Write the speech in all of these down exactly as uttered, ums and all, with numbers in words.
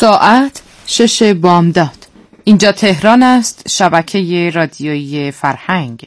ساعت شش بامداد. اینجا تهران است، شبکه رادیویی فرهنگ.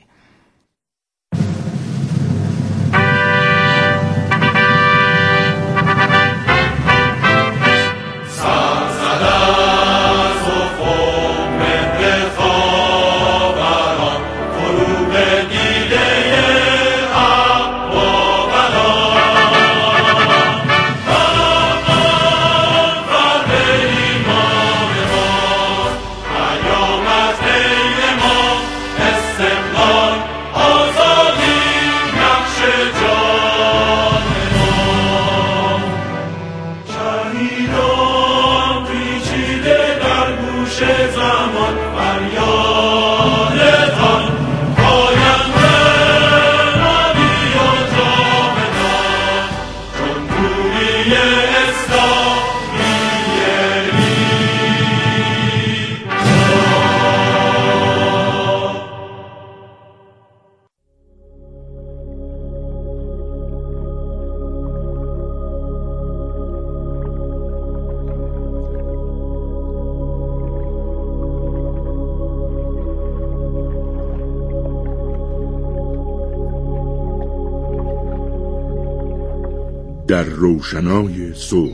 در روشنای صبح.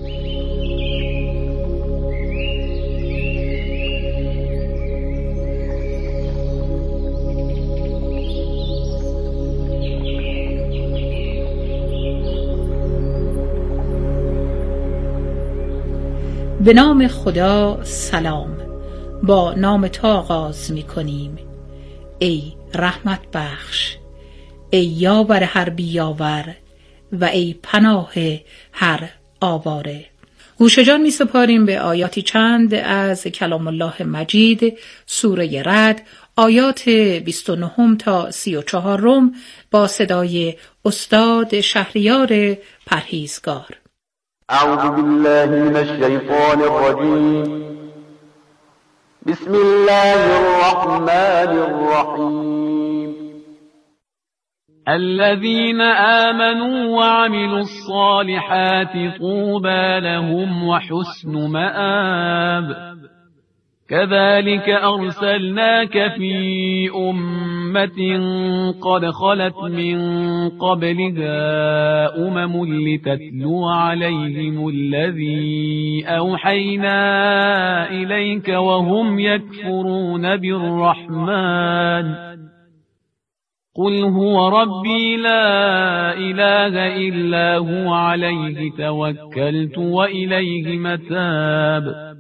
به نام خدا. سلام. با نام تو آغاز می کنیم ای رحمت بخش، ای یاور هر بیاور و ای پناه هر آواره. گوش جان می سپاریم به آیاتی چند از کلام الله مجید، سوره رعد، آیات بیست و نه تا سی و چهار با صدای استاد شهریار پرهیزگار. اعوذ بالله من الشیطان الرجیم. بسم الله الرحمن الرحیم. الذين آمنوا وعملوا الصالحات طوبى لهم وحسن مآب. كذلك أرسلناك في أمة قد خلت من قبلها أمم لتتلو عليهم الذي أوحينا إليك وهم يكفرون بالرحمن. قل هو ربي لا إله إلا هو عليه توكلت وإليه متاب.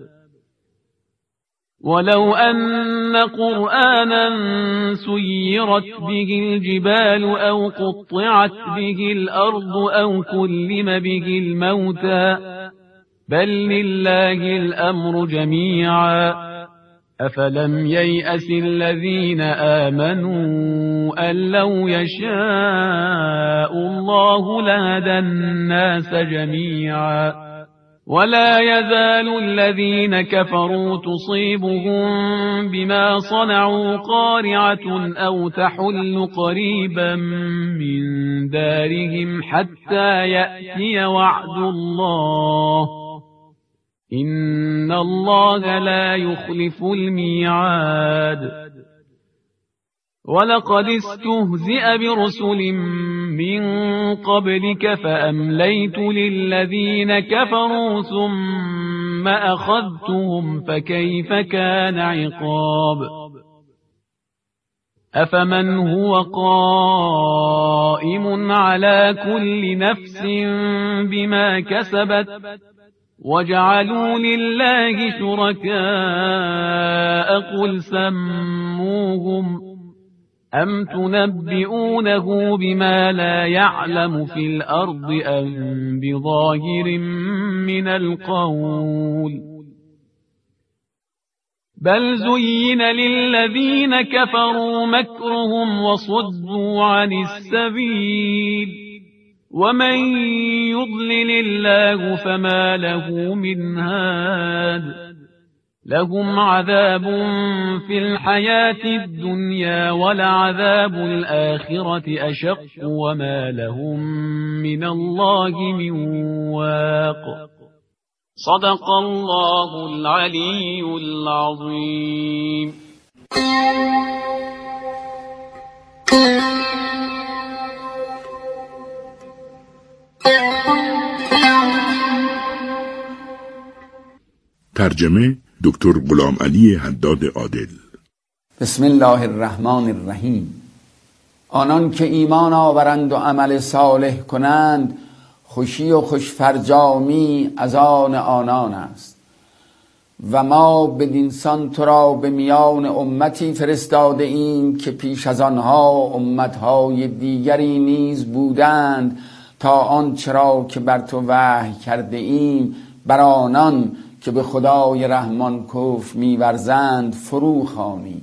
ولو أن قرآنا سيرت به الجبال أو قطعت به الأرض أو كلم به الموتى بل لله الأمر جميعا. أفلم ييأس الذين آمنوا أن لو يشاء الله لهدى الناس جميعا. ولا يزال الذين كفروا تصيبهم بما صنعوا قارعة أو تحل قريبا من دارهم حتى يأتي وعد الله. إن الله لا يخلف الميعاد. ولقد استهزئ برسل من قبلك فأمليت للذين كفروا ثم أخذتهم فكيف كان عقاب. أفمن هو قائم على كل نفس بما كسبت وجعلوا لله شركاء قل سموهم أم تنبئونه بما لا يعلم في الأرض أم بظاهر من القول. بل زين للذين كفروا مكرهم وصدوا عن السبيل ومن يضلل الله فما له من هاد. لهم عذاب في الحياة الدنيا ولعذاب الآخرة أشق وما لهم من الله من واق. صدق الله العلی العظیم. ترجمه دکتر غلام علی حداد عادل. بسم الله الرحمن الرحیم. آنان که ایمان آورند و عمل صالح کنند، خوشی و خوشفرجامی از آن آنان است. و ما بدینسان تو را به میان امتی فرستاده ایم که پیش از آنها امتهای دیگری نیز بودند، تا آنچه را که بر تو وحی کرده ایم بر آنان که به خدای رحمان کفر می‌ورزند فرو خوانی.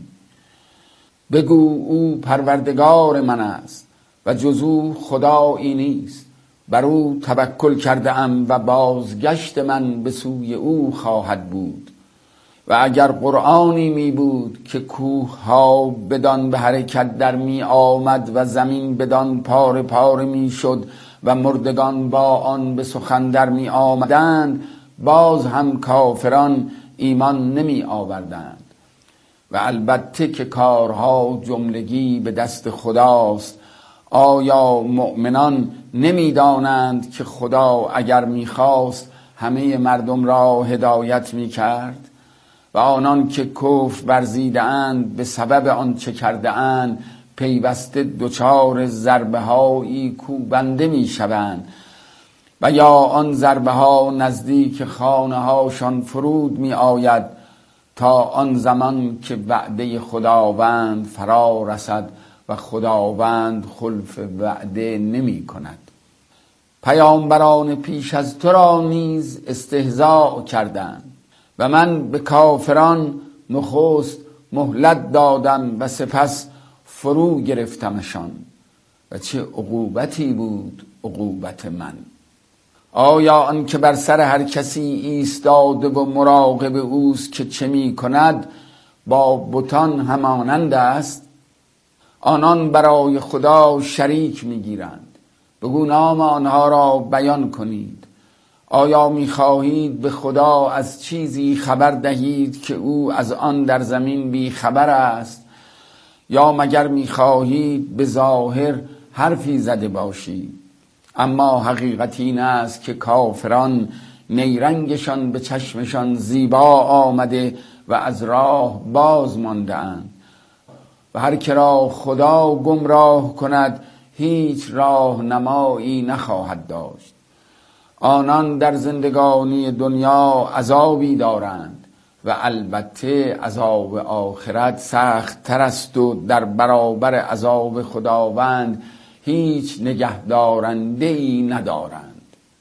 بگو او پروردگار من است و جز او خدایی نیست. بر او توکل کرده ام و بازگشت من به سوی او خواهد بود. و اگر قرآنی می بود که کوه ها بدان به حرکت در می آمد و زمین بدان پاره پاره می شد و مردگان با آن به سخن در می آمدند، باز هم کافران ایمان نمی آوردند. و البته که کارها جملگی به دست خداست. آیا مؤمنان نمی دانند که خدا اگر می خواست همه مردم را هدایت می کرد؟ و آنان که کفر ورزیده اند به سبب آنچه کرده اند پیوسته دچار ضربه هایی کوبنده می شوند، و یا آن ضربه ها نزدیک خانه هاشان فرود می آید تا آن زمان که وعده خداوند فرا رسد و خداوند خلف وعده نمی کند. پیامبران پیش از تو را نیز استهزاء کردند و من به کافران نخست مهلت دادم و سپس فرو گرفتمشان. و چه عقوبتی بود عقوبت من. آیا آن که بر سر هر کسی ایستاده و مراقب اوست که چه می کند با بتان همانند است؟ آنان برای خدا شریک می گیرند. بگو نام آنها را بیان کنید. آیا می خواهید به خدا از چیزی خبر دهید که او از آن در زمین بی خبر است؟ یا مگر می خواهید به ظاهر حرفی زده باشید؟ اما حقیقت این است که کافران نیرنگشان به چشمشان زیبا آمده و از راه باز مانده اند. و هر که را خدا گمراه کند هیچ راه نمایی نخواهد داشت. آنان در زندگانی دنیا عذابی دارند و البته عذاب آخرت سخت تر است و در برابر عذاب خداوند هیچ نگهدارنده ای ندارند.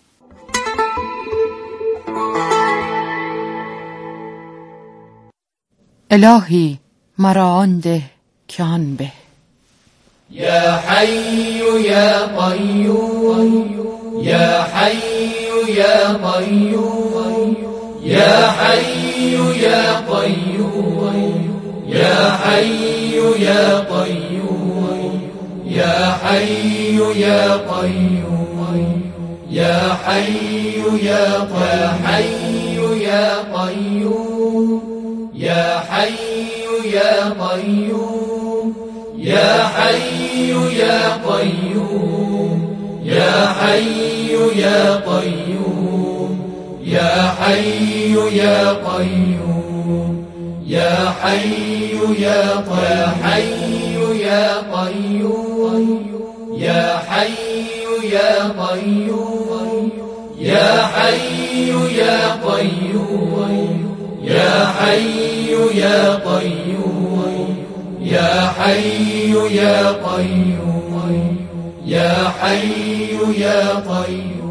الهی مرا آن ده که آن به. یا حی یا قیوم یا حی یا قیوم یا حی یا قیوم یا حی یا قیوم یا حی یا قیوم یا حی یا قیوم یا قیوم یا حی یا قیوم یا حی یا قیوم یا حی یا قیوم یا حی یا قیوم یا حی یا قیوم یا قیوم یا حی یا قیوم یا حی یا قیوم یا حی یا قیوم یا حی یا قیوم یا حی یا قیوم.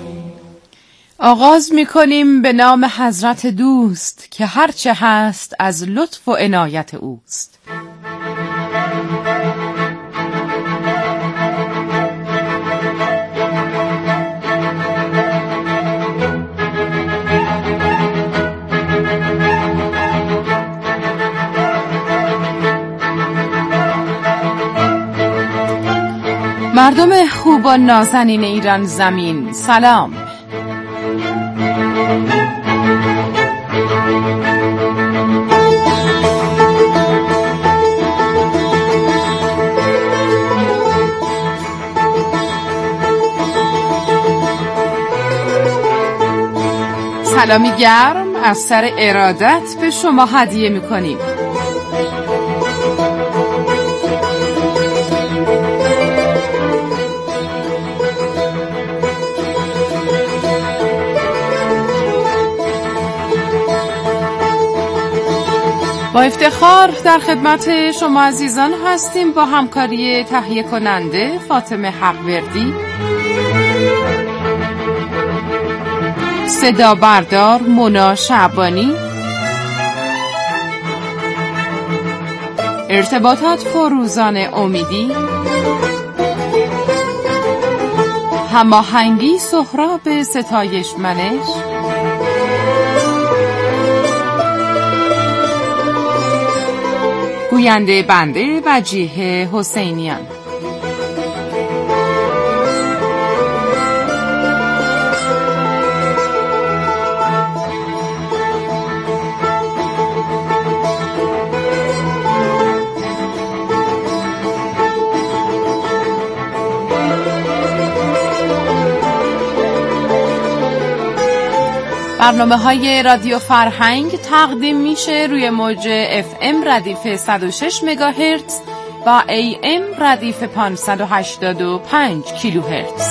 آغاز می کنیم به نام حضرت دوست که هرچه هست از لطف و عنایت اوست. مردم خوب و نازنین ایران زمین سلام. سلامی گرم از سر ارادت به شما هدیه می‌کنیم. با افتخار در خدمت شما عزیزان هستیم با همکاری تهیه کننده فاطمه حقوردی، صدا بردار مونا شعبانی، ارتباطات فروزان امیدی، هماهنگی سهراب ستایش منش، گوینده بنده وجیه حسینیان. برنامه های رادیو فرهنگ تقدیم میشه روی موج اف ام ردیف صد و شش مگاهرتز و ای ام ردیف پانصد و هشتاد و پنج کیلوهرتز.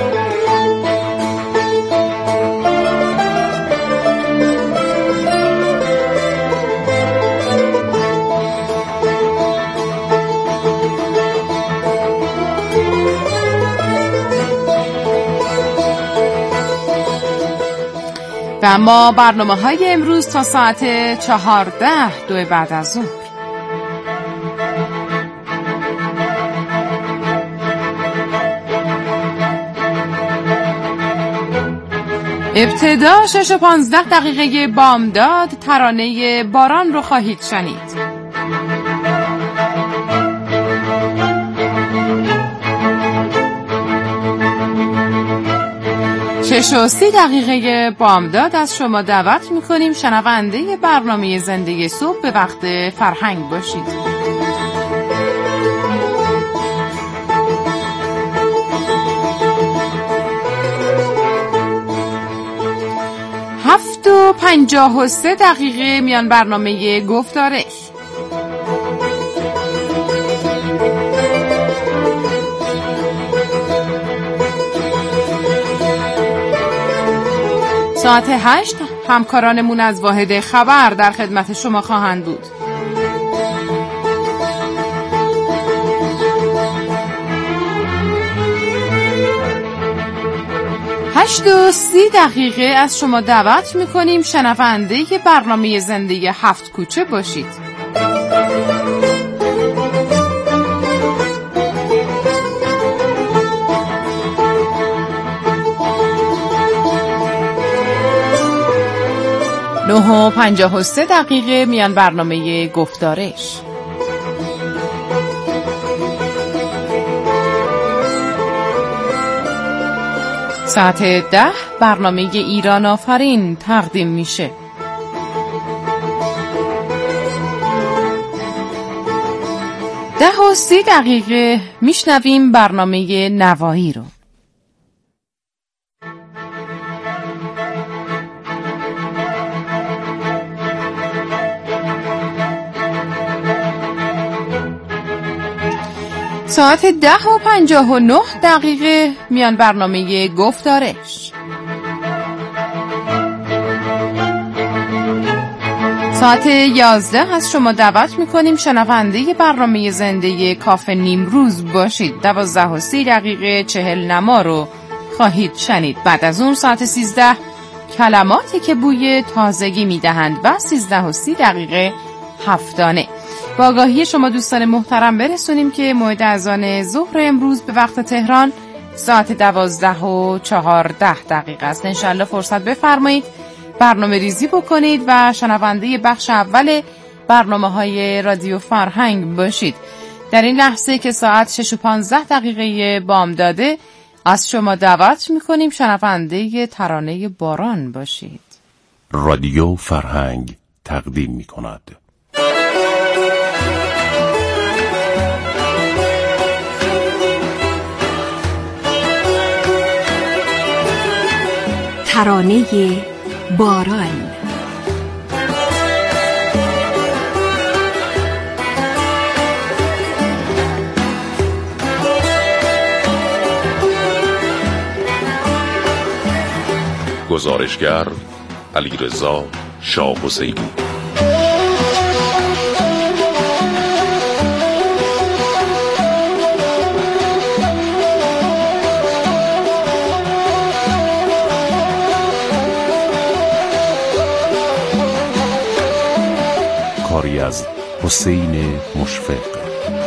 و اما برنامه های امروز تا ساعت چهارده دو بعد از ظهر. ابتدا شش و پانزده دقیقه بامداد ترانه باران رو خواهید شنید. شش و سی دقیقه بامداد از شما دعوت میکنیم شنونده برنامه زنده صبح به وقت فرهنگ باشید. هفت و پنجاه و سه دقیقه میان برنامه گفتارش. ساعت هشت همکارانمون از واحد خبر در خدمت شما خواهند بود. هشت و سی دقیقه از شما دعوت میکنیم شنونده برنامه زنده هفت کوچه باشید. نه و پنجاه و سه دقیقه میان برنامه گفتارش. ساعت ده برنامه ایران آفرین تقدیم میشه. ده و سی دقیقه میشنویم برنامه نوایی رو. ساعت ده و پنجاه و نه دقیقه میان برنامه گفتارش. ساعت یازده از شما دعوت میکنیم شنونده برنامه زنده کافه نیمروز باشید. دوازده و سی دقیقه چهل نما رو خواهید شنید. بعد از اون ساعت سیزده کلماتی که بوی تازگی میدهند و سیزده و سی دقیقه هفتانه. با آگاهی شما دوستان محترم برسونیم که موعد اذان ظهر امروز به وقت تهران ساعت دوازده و چهارده دقیقه است. انشالله فرصت بفرمایید برنامه ریزی بکنید و شنونده بخش اول برنامه های رادیو فرهنگ باشید. در این لحظه که ساعت شش و پانزده دقیقه بامداده از شما دعوت میکنیم شنونده ترانه باران باشید. رادیو فرهنگ تقدیم میکند. ترانه باران. گزارشگر علیرضا شاه حسینی. کاری از حسین مشفق.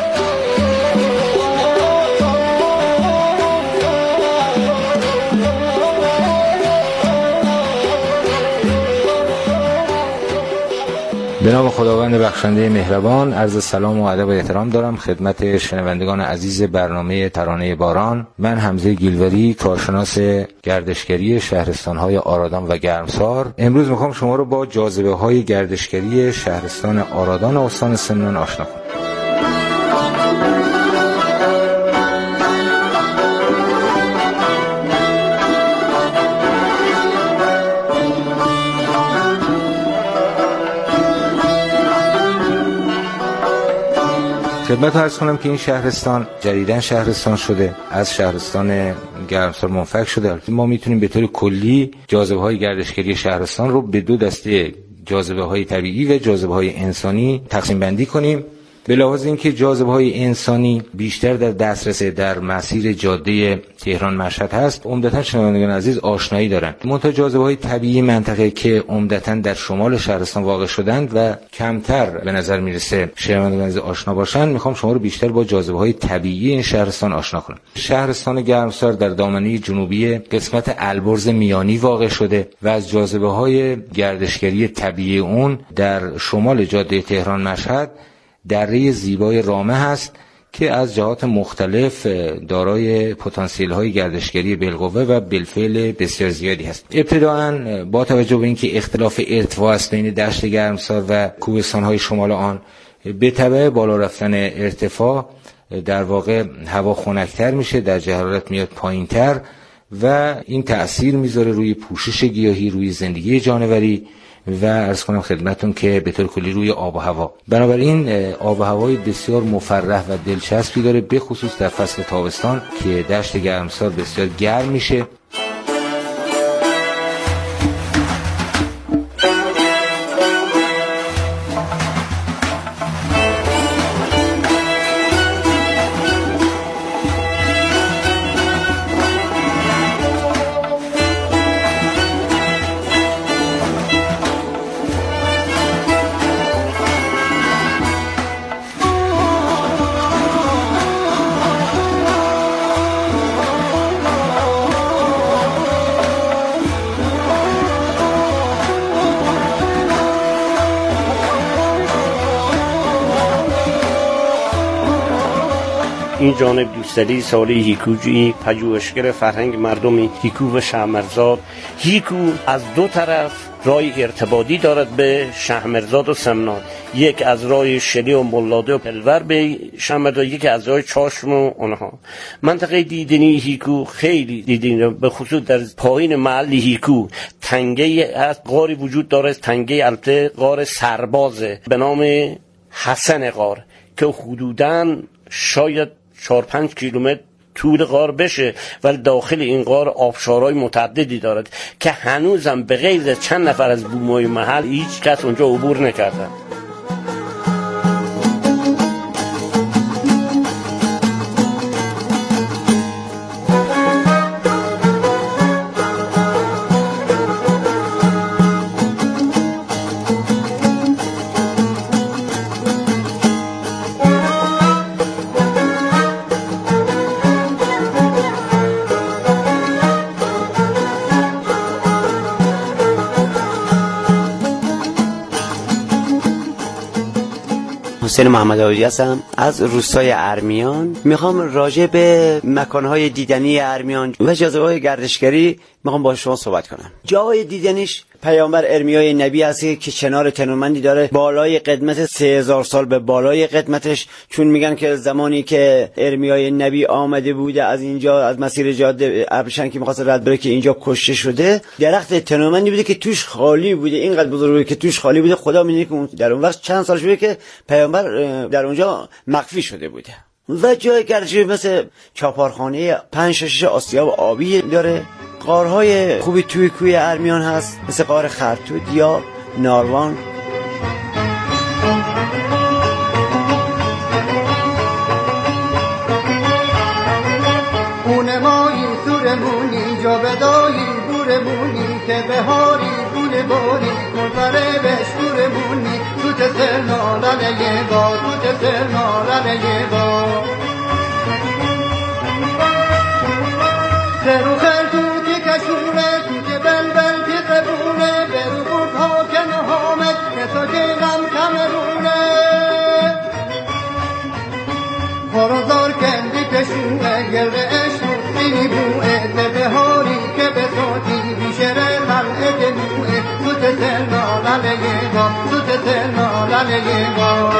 به نام خداوند بخشنده مهربان، عرض سلام و ادب و احترام دارم خدمت شنوندگان عزیز برنامه ترانه باران. من حمزه گیلوری، کارشناس گردشگری شهرستان‌های آرادان و گرمسار. امروز میخوام شما رو با جاذبه‌های گردشگری شهرستان آرادان و استان سمنان آشنا کنم. خدمت عرض کنم که این شهرستان جدیداً شهرستان شده، از شهرستان گرمسار منفک شده. ما میتونیم به طور کلی جاذبه‌های گردشگری شهرستان رو به دو دسته، جاذبه‌های طبیعی و جاذبه‌های انسانی تقسیم بندی کنیم. به لحاظ اینکه جاذبه‌های انسانی بیشتر در دسترس در مسیر جاده تهران مشهد هست، عمدتاً شنوندگان عزیز آشنایی دارند. منتها جاذبه‌های طبیعی منطقه که عمدتاً در شمال شهرستان واقع شدند و کمتر به نظر میرسه شنوندگان عزیز آشنا باشند، میخوام شما رو بیشتر با جاذبه‌های طبیعی این شهرستان آشنا کنم. شهرستان گرمسار در دامنه جنوبی قسمت البرز میانی واقع شده و از جاذبه‌های گردشگری طبیعی اون در شمال جاده تهران مشهد دره زیبای رامه هست که از جهات مختلف دارای پتانسیل‌های گردشگری بالقوه و بالفعل بسیار زیادی هست. ابتداءً با توجه به اینکه اختلاف ارتفاع است بین دشت گرمسار و کوهستان‌های شمال آن، به تبع بالا رفتن ارتفاع در واقع هوا خنک‌تر میشه، درجه حرارت میاد پایین‌تر و این تأثیر میذاره روی پوشش گیاهی، روی زندگی جانوری و عرض کنم خدمتون که به طور کلی روی آب و هوا. بنابراین آب و هوای بسیار مفرح و دلچسبی داره، به خصوص در فصل تابستان که دشت گرمسار بسیار گرم میشه. این جانب دوستداری سالی هیکوجی، پژوهشگر فرهنگ مردم هیکو و شهرمرزاد. هیکو از دو طرف راه ارتباطی دارد به شهرمرزاد و سمنان، یک از راه شلی و ملاده و پلور به شهرمرزاد، یک از راه چاشم و اونها. منطقه دیدنی هیکو خیلی دیدنی، به خصوص در پایین محل هیکو تنگه از غاری وجود داره، تنگه البته غار سربازه به نام حسن غار که حدوداً شاید چهار پنج کیلومتر طول غار بشه، ولی داخل این غار آبشارهای متعددی دارد که هنوزم به غیر چند نفر از بومای محل هیچ کس اونجا عبور نکرده. حسین محمد آویزی هستم از روستای ارمیان. میخوام راجع به مکانهای دیدنی ارمیان و جاذبه‌های گردشگری میخوام با شما صحبت کنم. جای دیدنیش پیامبر ارمیای نبی هست که چنار تنومندی داره، بالای قدمت سه هزار سال به بالای قدمتش، چون میگن که زمانی که ارمیای نبی آمده بوده از اینجا از مسیر جاده ابریشم که می‌خواست رد بره که اینجا کشته شده، درخت تنومندی بوده که توش خالی بوده، اینقدر بزرگه که توش خالی بوده. خدا میدونه که اون در اون وقت چند سال شده که پیامبر در اونجا مخفی شده بوده. و جای گردشی مثل چاپارخانه پنج شش آسیاب آبی داره. غارهای خوبی توی کوی ارمیان هست مثل غار خرتوت یا ناروان. خونه مایی سورمونی جا بدایی بورمونی که بهاری گل باری گلبره بشکورمونی تو تسرنا لنه با تو تسرنا لنه با خیرو خیر توتی کشونه توتی بلبل تی قبونه برو بود ها که نهامت که تو که غم کمرونه خورازار کندی کشونه گرد اشمود بینی بوه لبهاری که به توتی بیشر خلق دنوه تو تسرنا لنه با تو تسرنا لنه با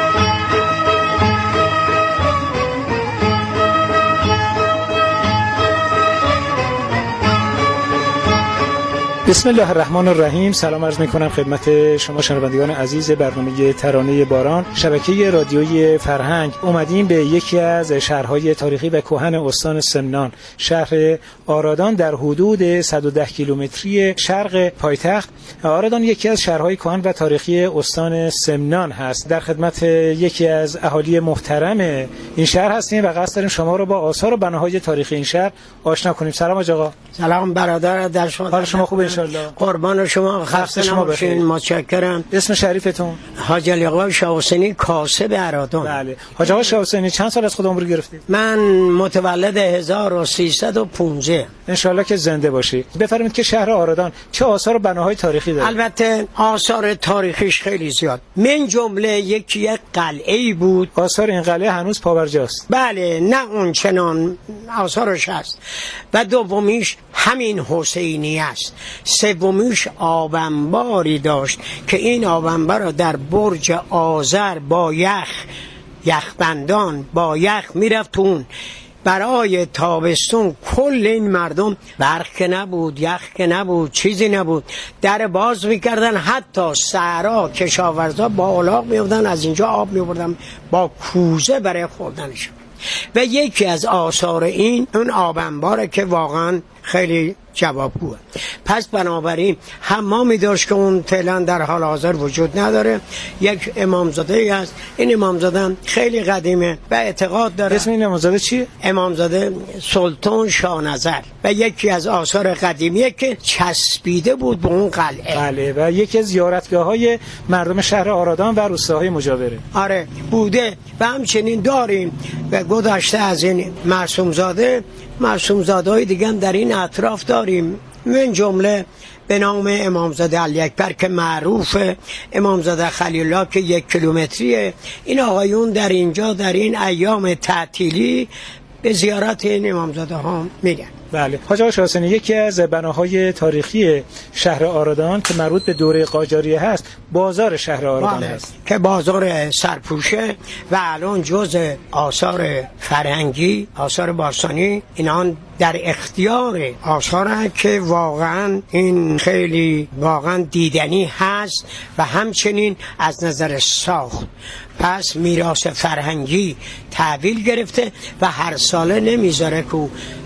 بسم الله الرحمن الرحیم. سلام عرض میکنم خدمت شما شنوندگان عزیز برنامه ترانه باران شبکه رادیویی فرهنگ. اومدیم به یکی از شهرهای تاریخی و کهن استان سمنان، شهر آرادان در حدود صد و ده کیلومتری شرق پایتخت. آرادان یکی از شهرهای کهن و تاریخی استان سمنان هست. در خدمت یکی از اهالی محترم این شهر هستیم و قصد داریم شما رو با آثار و بناهای تاریخی این شهر آشنا کنیم. سلام آقا. سلام برادر، در شما حال شما خوبه؟ قربان شما، خسته شما باشین. متشکرم. اسم شریفتون؟ حاج علی آقا شاه حسینی کاسب ارادون. بله. حاج آقا شاه حسینی چند سال از خود عمر گرفتید؟ من متولد هزار و سیصد و پانزده. ان شاء الله که زنده باشی. بفرمایید که شهر آرادان چه آثار و بناهای تاریخی داره؟ البته آثار تاریخیش خیلی زیاد. من جمله یکی یک قلعه‌ای بود. آثار این قلعه هنوز پابرجاست. بله، نه اون چنان آثارش هست. و دومیش همین حسینی است. سومیش آبنباری داشت که این آبنبار را در برج آذر با یخ یخبندان با یخ میرفتون. برای تابستون کل این مردم برق که نبود، یخ که نبود، چیزی نبود، در باز میکردن. حتی صحرا کشاورزا با الاغ میافتن از اینجا آب میبردن با کوزه برای خوردنش. و یکی از آثار این اون آبنباره که واقعا خیلی جوابگوه. پس بنابراین حمامی داشت که اون فعلا در حال حاضر وجود نداره. یک امامزاده هست. این امامزاده خیلی قدیمه و اعتقاد داره. اسم این امامزاده چیه؟ امامزاده سلطان شاهنظر و یکی از آثار قدیمیه که چسبیده بود به اون قلعه. بله، و یکی از زیارتگاه‌های مردم شهر آرادان و روستاهای مجاوره. آره بوده. و همچنین داریم و گذشته از این معصومزاده معصومزاده‌های دیگه هم در این اطراف داریم. من جمله به نام امامزاده علی اکبر که معروفه، امامزاده خلیل الله که یک کیلومتریه. این آقایون در اینجا در این ایام تعطیلی به زیارت این امامزاده ها میرن. بله. حاج آقا شاه حسینی یکی از بناهای تاریخی شهر آرادان که مربوط به دوره قاجاریه هست، بازار شهر آرادان هست که بازار سرپوشه و الان جزء آثار فرهنگی، آثار باستانی اینان در اختیار آثاره که واقعا این خیلی واقعا دیدنی هست و همچنین از نظر ساخت. پس میراث فرهنگی تحویل گرفته و هر ساله نمیذاره که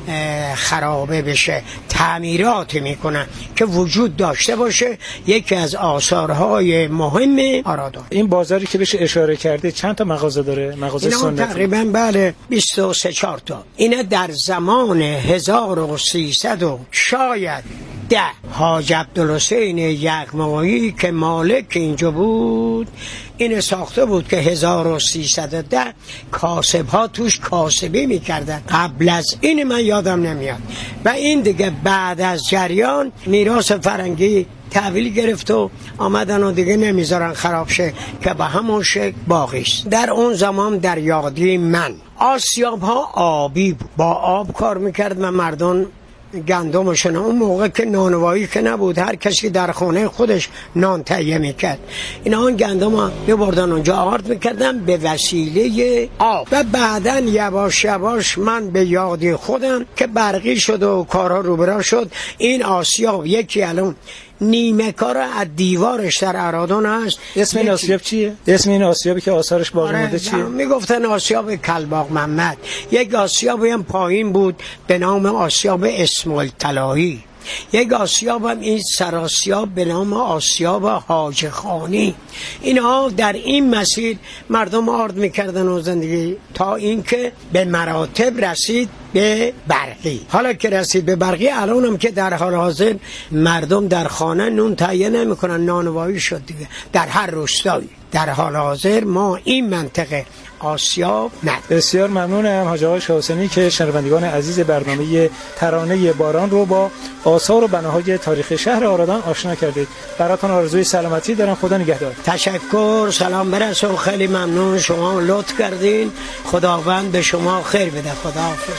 خرابه بشه، تعمیرات میکنن که وجود داشته باشه. یکی از آثارهای مهم آرادان. این بازاری که بهش اشاره کرده چند تا مغازه داره؟ مغازه سنتی تقریبا بله بیست و سه چهار تا. اینا در زمان هزار و سیصد و شاید ده حاج عبدالحسین یغمایی که مالک اینجا بود این ساخته بود که هزار و سیصد و ده کاسب ها توش کاسبی میکردن. قبل از این من یادم نمیاد. و این دیگه بعد از جریان میراث فرهنگی تحویل گرفت و آمدن و دیگه نمیذارن خراب شه که به همون شکل باقی است. در اون زمان در یادی من آسیاب ها آبی بود، با آب کار میکرد و مردم گندمشون. اون موقع که نانوایی که نبود، هر کسی در خانه خودش نان تهیه میکرد. اینا اون گندم ها میبردن اونجا آرد میکردن به وسیله آب و بعدن یواش یواش من به یادی خودم که برقی شد و کارها رو برا شد. این آسیاب یکی الان نیمه کار از دیوارش در ارادون هست. اسم این آسیاب چیه؟ اسم این آسیابی که آثارش باقی مونده چیه؟ میگفتن آسیاب کلباغ محمد. یک آسیابی هم پایین بود به نام آسیاب اسماعیل طلایی. یک آسیاب هم این سراسیاب به نام آسیاب حاج خانی. اینها در این مسیر مردم آرد میکردن و زندگی تا اینکه به مراتب رسید به برقی. حالا که رسید به برقی، الان هم که در حال حاضر مردم در خانه نون تهیه نمیکنن، نانوایی شد دیگه در هر روستایی. در حال حاضر ما این منطقه آسیاب نه. بسیار ممنونم حاج آقای شاه حسینی که شنوندگان عزیز برنامه ترانه باران رو با آثار و بناهای تاریخی شهر آرادان آشنا کردید. براتون آرزوی سلامتی دارم. خدا نگهدار. تشکر، سلام برسه و خیلی ممنون، شما لطف کردین. خداوند به شما خیر بده. خداحافظ.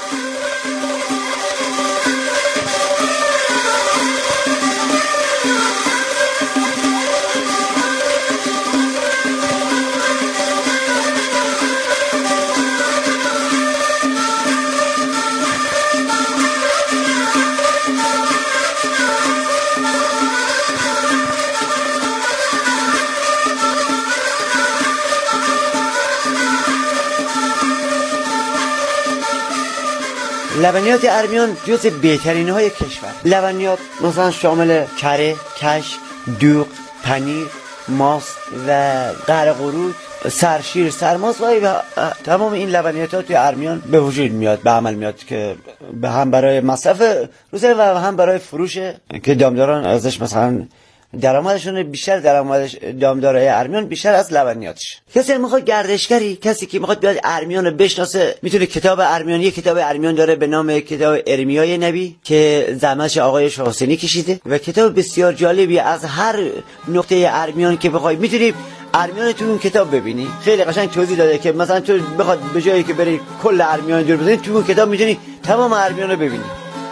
لبنیات ارمیان جز بهترین های کشور. لبنیات مثلا شامل کره، کشک، دوغ، پنیر، ماست و قرقرود، سرشیر، سرماس و تمام این لبنیات ها توی ارمیان به وجود میاد، به عمل میاد که به هم برای مصرف روزانه و هم برای فروش که دامداران ازش مثلا درآمدشون بیشتر، درآمدش دامدارای ارمیان بیشتر از لبنیاتش. کسی میخواد گردشگری، کسی که میخواد بیاد ارمیان رو بشناسه، میتونه کتاب ارمیان، یک کتاب ارمیان داره به نام کتاب ارمیای نبی که زحمتش آقای شاه حسینی کشیده و کتاب بسیار جالبی از هر نقطه ارمیان که بخوای میتونی ارمیان تو اون کتاب ببینی. خیلی قشنگ توضیح داده که مثلا تو بخواد به جایی که بری کل ارمیان دور بزنی، تو اون کتاب میتونی تمام ارمیان رو ببینی.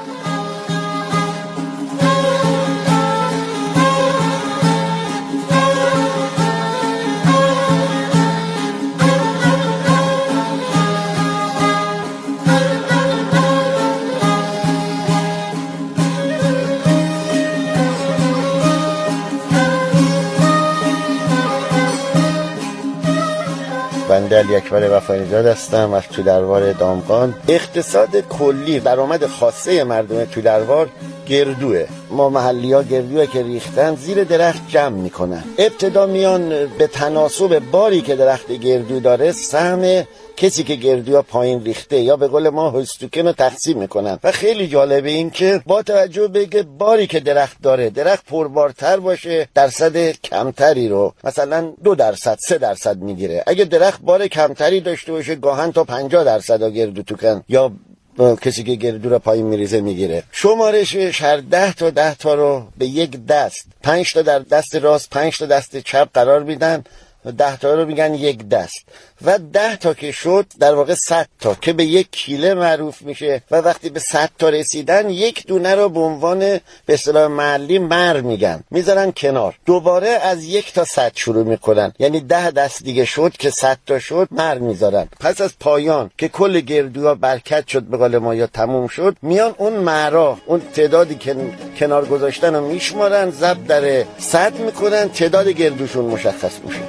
بنده علی اکبر وفای‌نژاد هستم از تودروار دامغان. اقتصاد کلی، درآمد خاصه مردم تودروار گردوه. ما محلی ها گردوه که ریختن زیر درخت جمع میکنن. ابتدا میان به تناسب باری که درخت گردو داره سهم کسی که گردوها پایین ریخته یا به قول ما هستوکن رو تقسیم میکنن و خیلی جالبه این که با توجه به باری که درخت داره، درخت پربارتر باشه درصد کمتری رو مثلا دو درصد سه درصد میگیره. اگه درخت بار کمتری داشته باشه گاهن تا پنجاه درصد ها گردو توکن یا کسی که گردو رو پایین میریزه میگیره. شمارشش هر ده تا ده تا رو به یک دست، پنج تا در دست راست، پنج تا دست چپ قرار میدن و ده تا رو میگن یک دست و ده تا که شد در واقع صد تا که به یک کیله معروف میشه و وقتی به صد تا رسیدن یک دونه رو به عنوان به اصطلاح محلی مر میگن، میذارن کنار. دوباره از یک تا صد شروع میکنن، یعنی ده دست دیگه شد که صد تا شد مر میذارن. پس از پایان که کل گردوها برکت شد به قول ما یا تموم شد، میان اون مرا، اون تعدادی که کنار گذاشتن رو میشمارن، ضرب در صد میکنن، تعداد گردوشون مشخص میشه.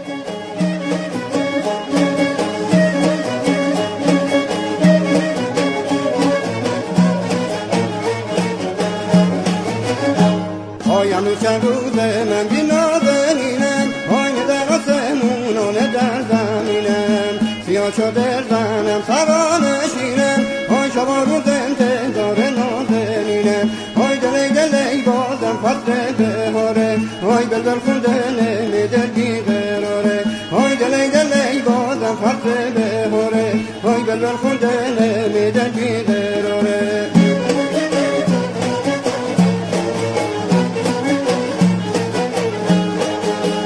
آیم چند روزه من بی نازنینم، آین در آسمونان در زمینم، سیاه شده زنم سرانشینم، آی شما روز انتظار نازنینم، آی دلی دلی بازم فصل بهاره، آی بلبل خونده نمیده بی قراره، آی دلی دلی بازم فصل بهاره، آی بلبل خونده نمیده بی